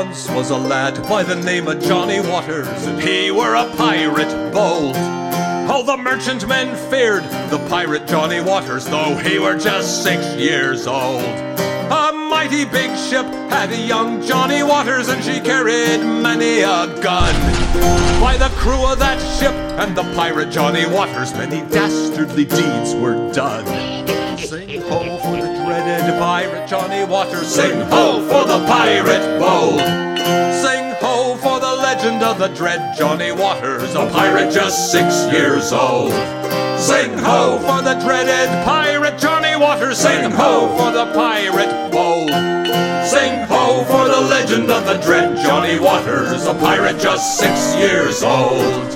once was a lad by the name of Johnny Waters, and he were a pirate bold. All the merchantmen feared the pirate Johnny Waters, though he were just 6 years old. A mighty big ship had a young Johnny Waters, and she carried many a gun. By the crew of that ship and the pirate Johnny Waters, many dastardly deeds were done. Sing ho for the dreaded pirate Johnny Waters, sing ho for the pirate bold. Sing ho for the legend of the dread Johnny Waters, a pirate just 6 years old. Sing ho for the dreaded pirate Johnny Waters, sing ho for the pirate bold. Sing ho for the legend of the dread Johnny Waters, a pirate just 6 years old.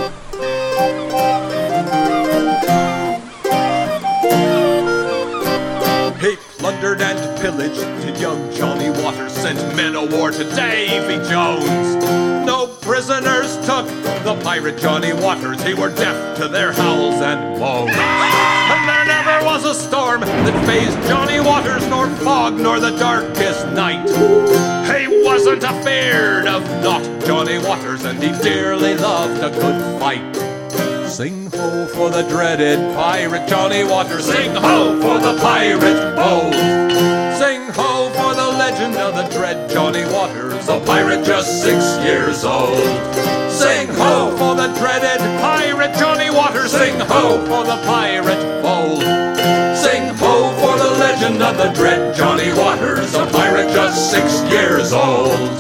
He plundered and pillaged till young Johnny Waters sent men of war to Davy Jones. No prisoners took the pirate Johnny Waters, he were deaf to their howls and moans. And there never was a storm that fazed Johnny Waters, nor fog, nor the darkest night. He wasn't afeard of naught, Johnny Waters, and he dearly loved a good fight. Sing ho for the dreaded pirate Johnny Waters, sing ho for the pirate bold. Sing ho for the legend of the dread Johnny Waters, a pirate just 6 years old. Sing ho for the dreaded pirate Johnny Waters, sing ho for the pirate bold. Sing ho for the legend of the dread Johnny Waters, a pirate just 6 years old.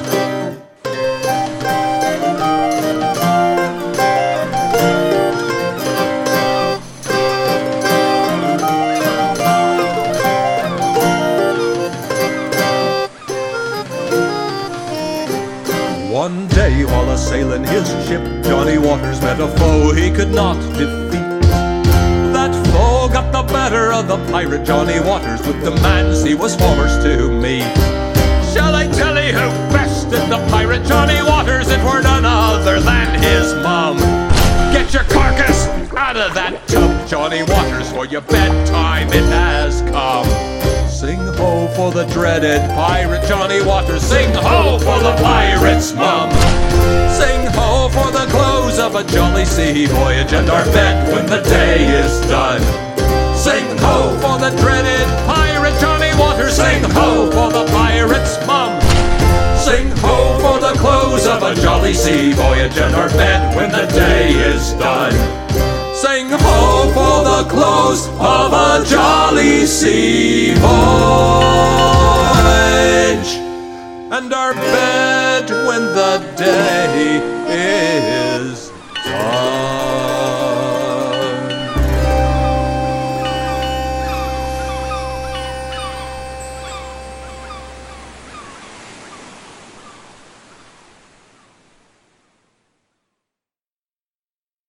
One day while a-sailing his ship, Johnny Waters met a foe he could not defeat. That foe got the better of the pirate Johnny Waters with demands he was forced to meet. Shall I tell you who bested the pirate Johnny Waters? It were none other than his mum. Get your carcass out of that tub, Johnny Waters, for your bedtime it has come. Sing ho for the dreaded pirate Johnny Waters, sing ho for the pirate's mum. Sing ho for the close of a jolly sea voyage and our bed when the day is done. Sing ho for the dreaded pirate Johnny Waters, sing ho for the pirate's mum. Sing ho for the close of a jolly sea voyage and our bed when the day is done. Sing ho for the close of a jolly sea voyage and our bed when the day